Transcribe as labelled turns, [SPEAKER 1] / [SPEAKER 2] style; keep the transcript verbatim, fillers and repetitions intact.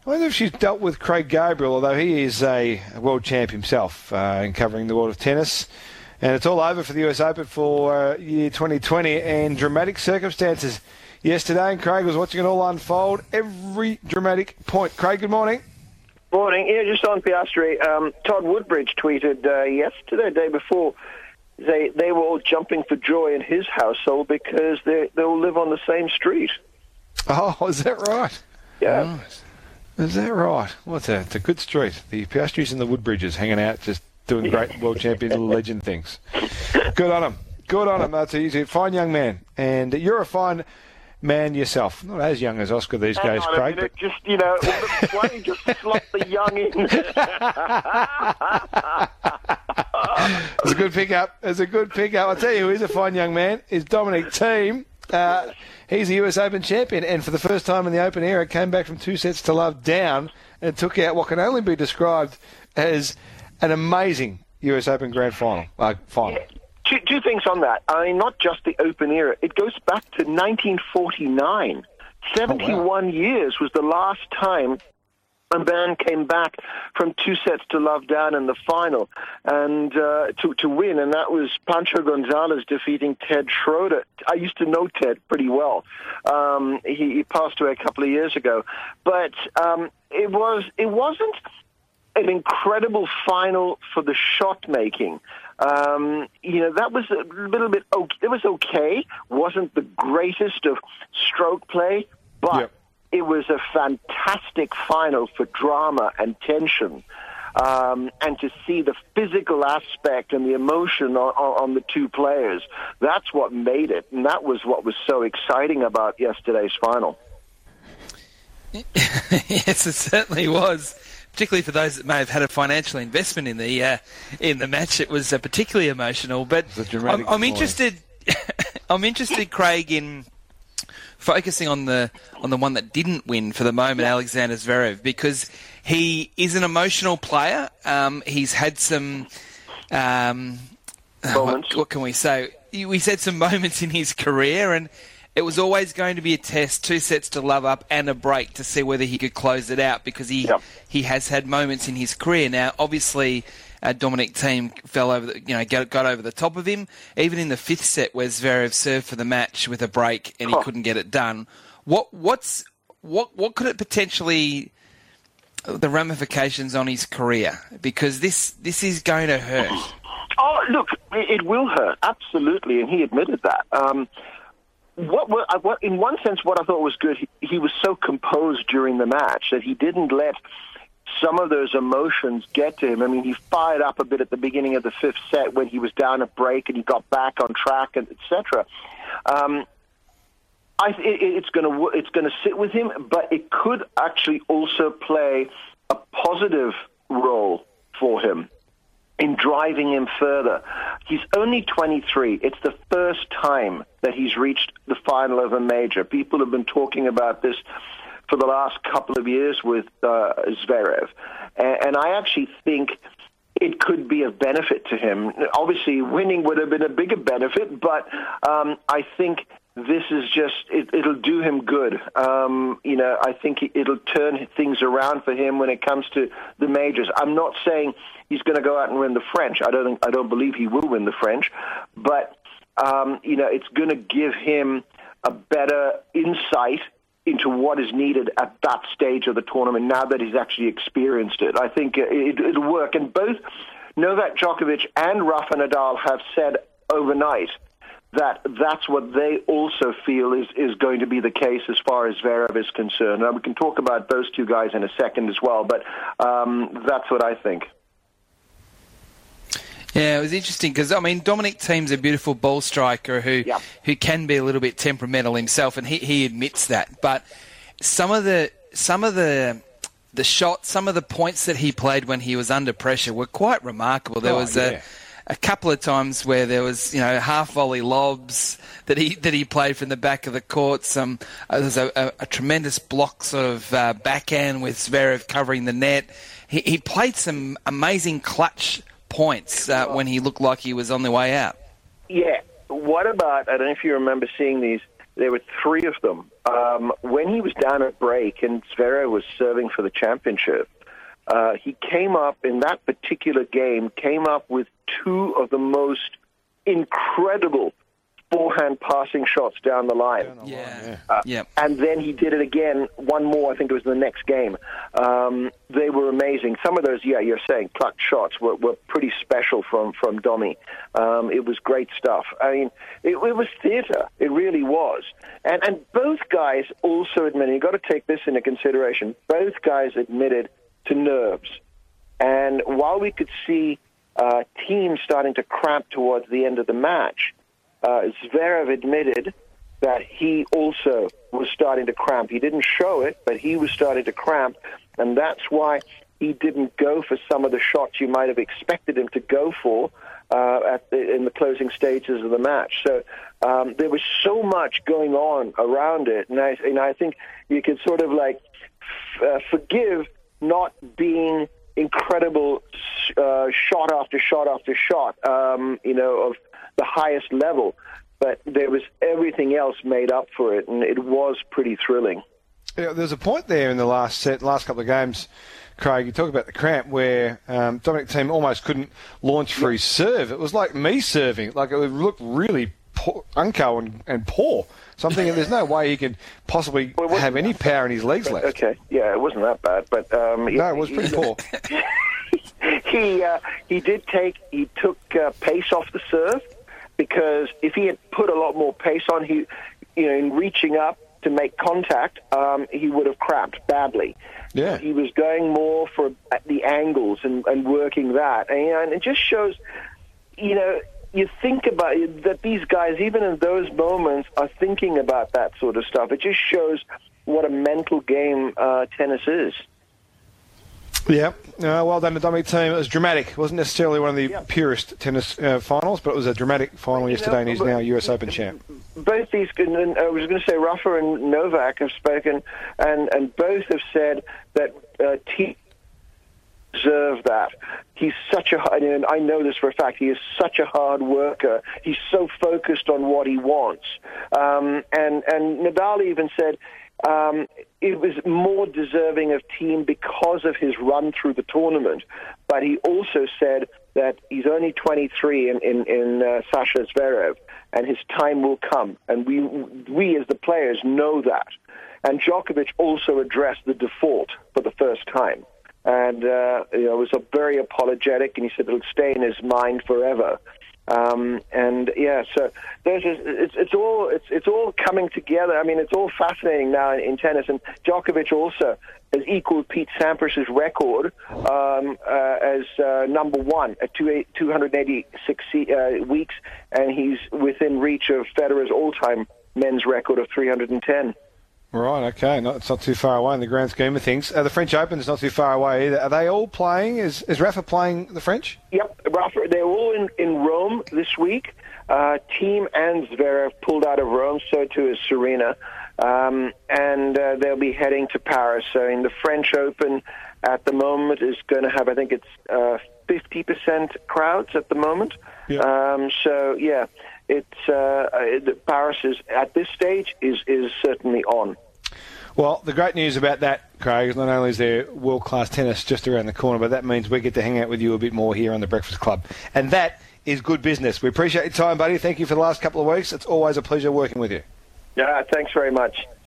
[SPEAKER 1] wonder if she's dealt with Craig Gabriel, although he is a world champ himself uh, in covering the world of tennis. And it's all over for the U S Open for uh, year twenty twenty, and dramatic circumstances yesterday, and Craig was watching it all unfold, every dramatic point. Craig, good morning.
[SPEAKER 2] Morning. Yeah, just on Piastri, um, Todd Woodbridge tweeted uh, yesterday, day before, they they were all jumping for joy in his household because they they all live on the same street.
[SPEAKER 1] Oh, is that right?
[SPEAKER 2] Yeah.
[SPEAKER 1] Right. Is that right? Well, it's a, it's a good street. The Piastris and the Woodbridges hanging out, just doing great world champion legend things. Good on him. Good on him. That's easy. Fine young man. And you're a fine man yourself. Not as young as Oscar these
[SPEAKER 2] Hang
[SPEAKER 1] days,
[SPEAKER 2] on
[SPEAKER 1] Craig.
[SPEAKER 2] A minute, just, you know, why don't you just slot the young in?
[SPEAKER 1] It's a good pickup. It's a good pickup. I'll tell you who is a fine young man is Dominic Thiem. Uh, he's the U S Open champion, and for the first time in the Open era, came back from two sets to love down and took out what can only be described as an amazing U S Open Grand Final. Uh, final.
[SPEAKER 2] Yeah. Two, two things on that. I mean, not just the Open era. It goes back to nineteen forty-nine. seventy-one oh, wow. years was the last time a man came back from two sets to love down in the final and uh, to, to win, and that was Pancho Gonzalez defeating Ted Schroeder. I used to know Ted pretty well. Um, he, he passed away a couple of years ago. But um, it was it wasn't an incredible final for the shot making. Um, you know, that was a little bit okay. It was okay. Wasn't the greatest of stroke play, but yep. It was a fantastic final for drama and tension. Um, and to see the physical aspect and the emotion on, on the two players, that's what made it. And that was what was so exciting about yesterday's final.
[SPEAKER 3] Yes, it certainly was. Particularly for those that may have had a financial investment in the uh, in the match, it was uh, particularly emotional. But I'm, I'm interested. I'm interested, Craig, in focusing on the on the one that didn't win for the moment, Alexander Zverev, because he is an emotional player. Um, he's had some um,
[SPEAKER 2] moments.
[SPEAKER 3] What, what can we say? He's had some moments in his career, and it was always going to be a test, two sets to love up and a break to see whether he could close it out, because he yep. he has had moments in his career. Now, obviously, uh, Dominic Thiem fell over, the, you know, got, got over the top of him. Even in the fifth set, where Zverev served for the match with a break and he oh. couldn't get it done. What what's what what could it potentially the ramifications on his career? Because this this is going to hurt.
[SPEAKER 2] Oh, look, it will hurt absolutely, and he admitted that. Um, What, what, what, in one sense, what I thought was good, he, he was so composed during the match that he didn't let some of those emotions get to him. I mean, he fired up a bit at the beginning of the fifth set when he was down a break and he got back on track, and et cetera. Um, I, it, it's going to it's going to sit with him, but it could actually also play a positive role for him in driving him further. He's only twenty-three. It's the first time that he's reached the final of a major. People have been talking about this for the last couple of years with uh, Zverev. And, and I actually think it could be of benefit to him. Obviously, winning would have been a bigger benefit, but um, I think this is just, it, it'll do him good. Um, you know, I think it'll turn things around for him when it comes to the majors. I'm not saying he's going to go out and win the French. I don't think, I don't believe he will win the French, but um, you know, it's going to give him a better insight into what is needed at that stage of the tournament now that he's actually experienced it. I think it, it'll work. And both Novak Djokovic and Rafa Nadal have said overnight that that's what they also feel is, is going to be the case as far as Zverev is concerned. Now, we can talk about those two guys in a second as well, but um, that's what I think.
[SPEAKER 3] Yeah, it was interesting because, I mean, Dominic Thiem's a beautiful ball striker who
[SPEAKER 2] yeah.
[SPEAKER 3] who can be a little bit temperamental himself, and he, he admits that. But some of the some of the the shots, some of the points that he played when he was under pressure were quite remarkable. There
[SPEAKER 1] oh,
[SPEAKER 3] was
[SPEAKER 1] yeah.
[SPEAKER 3] a, a couple of times where there was, you know, half volley lobs that he that he played from the back of the court. Some uh, there was a, a, a tremendous block sort of uh, backhand with Zverev covering the net. He, he played some amazing clutch points uh, when he looked like he was on the way out.
[SPEAKER 2] Yeah. What about, I don't know if you remember seeing these, there were three of them. Um, when he was down at break and Zverev was serving for the championship, uh, he came up in that particular game, came up with two of the most incredible forehand passing shots down the line.
[SPEAKER 3] Yeah.
[SPEAKER 2] Uh,
[SPEAKER 3] yeah.
[SPEAKER 2] And then he did it again, one more, I think it was the next game. Um, they were amazing. Some of those, yeah, you're saying, clutch shots were, were pretty special from, from Domi. Um, it was great stuff. I mean, it, it was theater. It really was. And, and both guys also admitted, you've got to take this into consideration, both guys admitted to nerves. And while we could see uh, teams starting to cramp towards the end of the match, Uh, Zverev admitted that he also was starting to cramp. He didn't show it, but he was starting to cramp, and that's why he didn't go for some of the shots you might have expected him to go for uh, at the, in the closing stages of the match. So um, there was so much going on around it, and I, and I think you could sort of like f- uh, forgive not being incredible uh, shot after shot after shot, um, you know, of the highest level, but there was everything else made up for it, and it was pretty thrilling.
[SPEAKER 1] Yeah, there's a point there in the last set, last couple of games, Craig, you talk about the cramp where um, Dominic Thiem almost couldn't launch for his serve. It was like me serving, like it looked really poor, unco and, and poor. So I'm thinking there's no way he could possibly well, have any power in his legs left.
[SPEAKER 2] Okay, yeah, it wasn't that bad, but um,
[SPEAKER 1] no, it was pretty poor.
[SPEAKER 2] he uh, he did take he took uh, pace off the serve. Because if he had put a lot more pace on, he, you know, in reaching up to make contact, um, he would have cramped badly.
[SPEAKER 1] Yeah.
[SPEAKER 2] He was going more for the angles and, and working that, and, and it just shows, you know, you think about it, that these guys, even in those moments, are thinking about that sort of stuff. It just shows what a mental game uh, tennis is.
[SPEAKER 1] Yeah, uh, well done to Dominic Thiem. It was dramatic. It wasn't necessarily one of the
[SPEAKER 2] yeah.
[SPEAKER 1] purest tennis uh, finals, but it was a dramatic final you yesterday, know, and he's now U S Open champ.
[SPEAKER 2] Both these, and I was going to say, Rafa and Novak have spoken, and, and both have said that uh, Thiem deserve that. He's such a, and I know this for a fact, he is such a hard worker. He's so focused on what he wants. Um, and, and Nadal even said, Um, it was more deserving of Thiem because of his run through the tournament. But he also said that he's only twenty-three in, in, in uh, Sasha Zverev, and his time will come. And we, we as the players know that. And Djokovic also addressed the default for the first time. And uh, you know, was a very apologetic, and he said it'll stay in his mind forever. Um, and yeah, so there's just, it's it's all it's it's all coming together. I mean, it's all fascinating now in, in tennis. And Djokovic also has equaled Pete Sampras's record um, uh, as uh, number one at two hundred eighty-six uh, weeks, and he's within reach of Federer's all-time men's record of three hundred ten.
[SPEAKER 1] Right, okay. No, it's not too far away in the grand scheme of things. Uh, the French Open is not too far away either. Are they all playing? Is is Rafa playing the French?
[SPEAKER 2] Yep, Rafa. They're all in, in Rome this week. Uh, Thiem and Zverev pulled out of Rome, so too is Serena. Um, and uh, they'll be heading to Paris. So in the French Open at the moment is going to have, I think it's uh, fifty percent crowds at the moment. Yep. Um, so, yeah. It's uh, Paris is at this stage is is certainly on.
[SPEAKER 1] Well, the great news about that, Craig, is not only is there world-class tennis just around the corner, but that means we get to hang out with you a bit more here on the Breakfast Club, and that is good business. We appreciate your time, buddy. Thank you for the last couple of weeks. It's always a pleasure working with you.
[SPEAKER 2] Yeah, thanks very much.